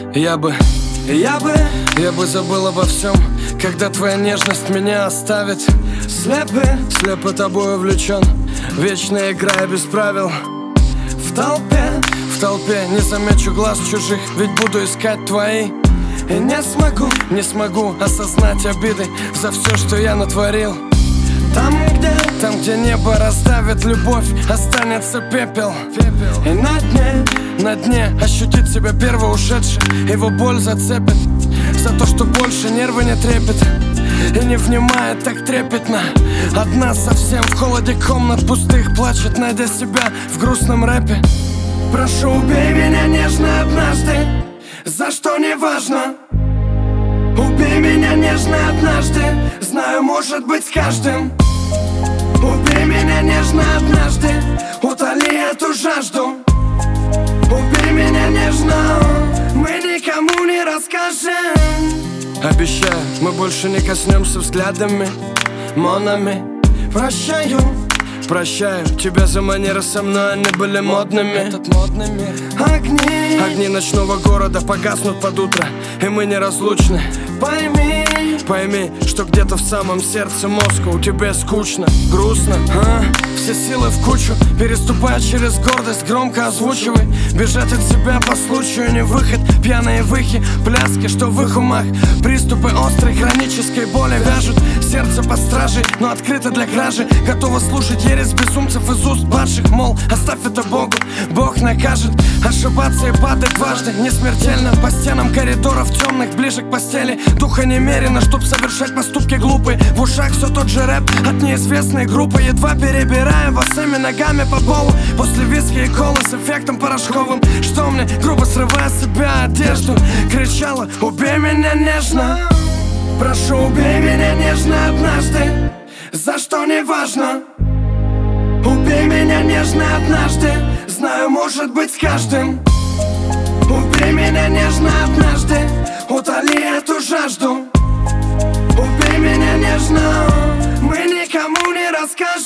Я бы забыл обо всем, когда твоя нежность меня оставит. Слепо тобой увлечен, вечная игра без правил. В толпе не замечу глаз чужих, ведь буду искать твои. И не смогу осознать обиды за все, что я натворил. Там, где небо раздавит любовь, останется пепел. И на дне ощутить себя первый ушедший, его боль зацепит за то, что больше нервы не трепет. И не внимает так трепетно. Одна совсем в холоде комнат пустых плачет, найдя себя в грустном рэпе. Прошу, убей меня нежно однажды, за что не важно. Убей меня нежно однажды, знаю, может быть с каждым. Убей меня нежно однажды, утоли эту жажду. Убей меня нежно, мы никому не расскажем. Обещаю, мы больше не коснемся взглядами, монами. Прощаю тебя за манеры, со мной они были модными. Этот модный мир. Огни ночного города погаснут под утро, и мы неразлучны. Пойми, что где-то в самом сердце мозга у тебя скучно, грустно. Все силы в кучу, переступая через гордость, громко озвучивай. Бежать от себя по случаю не выход. Пьяные выхи, пляски, что в их умах. Приступы острой хронической боли вяжут сердце под стражей, но открыто для кражи. Готова слушать ересь безумцев из уст падших. Мол, оставь это Богу, Бог накажет. Ошибаться и падать дважды не смертельно. По стенам коридоров темных, ближе к постели. Духа немерено, чтоб совершать поступки глупые. В ушах все тот же рэп от неизвестной группы. Едва перебираем босыми ногами по полу. После виски и колы с эффектом порошковым. Что мне, грубо срывая с себя одежду, кричала: убей меня нежно. Прошу, убей меня нежно однажды, за что не важно. Убей меня нежно однажды, знаю, может быть с каждым. Убей меня нежно однажды, утоли эту жажду. Убей меня нежно, мы никому не расскажем.